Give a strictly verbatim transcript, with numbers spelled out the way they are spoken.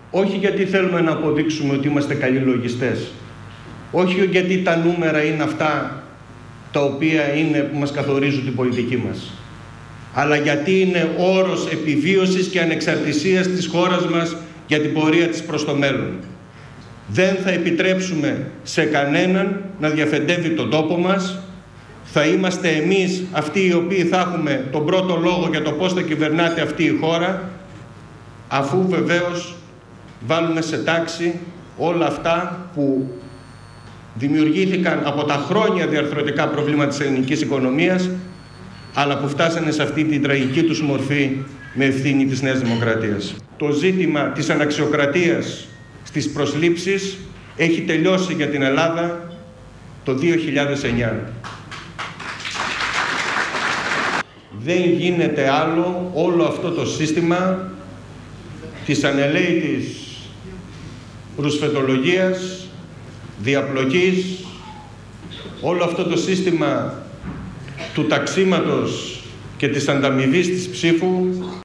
Όχι γιατί θέλουμε να αποδείξουμε ότι είμαστε καλοί λογιστές. Όχι γιατί τα νούμερα είναι αυτά τα οποία είναι, που μας καθορίζουν την πολιτική μας. Αλλά γιατί είναι όρος επιβίωσης και ανεξαρτησίας της χώρας μας για την πορεία της προς το μέλλον. Δεν θα επιτρέψουμε σε κανέναν να διαφεντεύει τον τόπο μας. Θα είμαστε εμείς αυτοί οι οποίοι θα έχουμε τον πρώτο λόγο για το πώς θα κυβερνάται αυτή η χώρα, αφού βεβαίως βάλουμε σε τάξη όλα αυτά που δημιουργήθηκαν από τα χρόνια διαρθρωτικά προβλήματα της ελληνικής οικονομίας, αλλά που φτάσανε σε αυτή την τραγική τους μορφή με ευθύνη της Νέας Δημοκρατίας. Το ζήτημα της αναξιοκρατίας στις προσλήψεις έχει τελειώσει για την Ελλάδα το δύο χιλιάδες εννιά. Δεν γίνεται άλλο όλο αυτό το σύστημα της ανελαίητης ρουσφετολογίας, διαπλοκής, όλο αυτό το σύστημα του ταξίματος και της ανταμοιβής της ψήφου